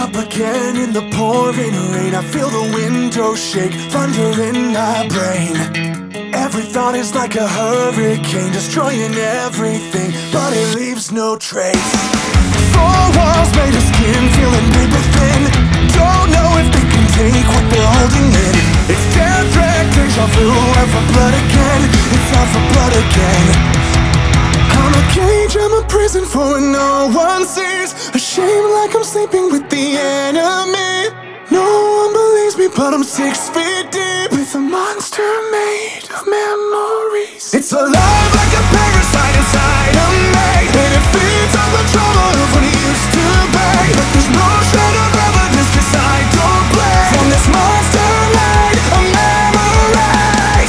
up again in the pouring rain. I feel the windows shake, thunder in my brain. Every thought is like a hurricane, destroying everything, but it leaves no trace. Four walls made of skin, feeling paper thin. Don't know if they can take what they're holding in. It's death track, deja vu, out for blood again. It's out for blood again. I'm a cage, I'm a prison for when no one sees. Ashamed like I'm sleeping with the enemy. No one believes me, but I'm 6 feet deep, with a monster made of memories. It's alive like a parasite inside of me, and it feeds on the trauma of what it used to be. But there's no shred of evidence, 'cause I don't play from this monster made of memories.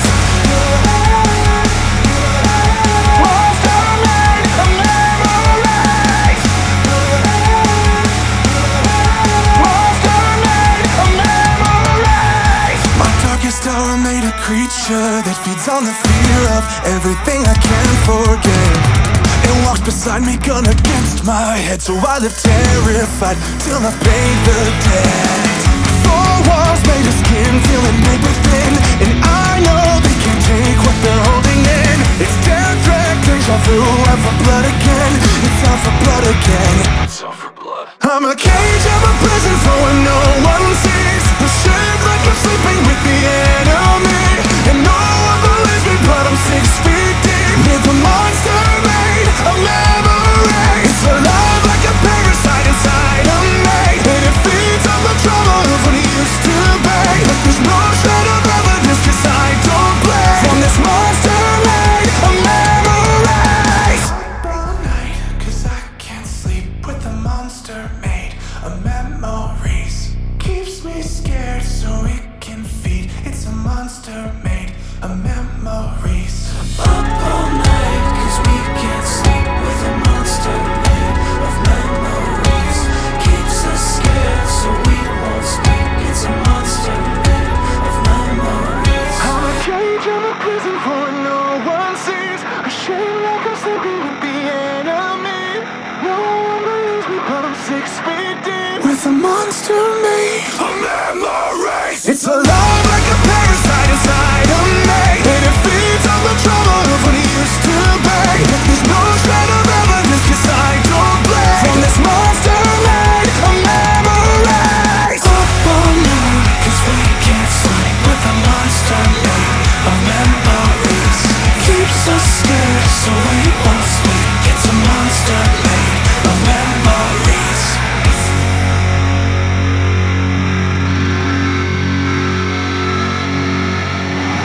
Monster made of memories. Monster made of memories. My darkest hour made a creature that feeds on the fear of everything I can't forget. It walks beside me, gun against my head, so I live terrified till I've paid the debt. Four walls made of skin, feeling paper thin, and I know they can't take what they're holding in. It's death track, deja vu, out for blood again. It's out for blood again. It's out for blood. I'm a cage, I'm a prison for when no one sees. Ashamed like I'm sleeping with the enemy, and no one believes me, but I'm 6 feet deep, with a monster made of memories. It's alive like a parasite inside of me, and it feeds on the trauma of what it used to be. But there's no shred of evidence, 'cause I don't play from this monster made of memories. All night, 'cause I can't sleep with the monster made of memories. Keeps me scared so it can feed. It's a monster made of memories. Up all night, 'cause we can't sleep with a monster made of memories. Keeps us scared so we won't speak. It's a monster made of memories. I'm a cage, I'm a prison for when no one sees. Ashamed like I'm sleeping with the enemy. No one believes me, but I'm 6 feet deep, with a monster made of memories. It's alive.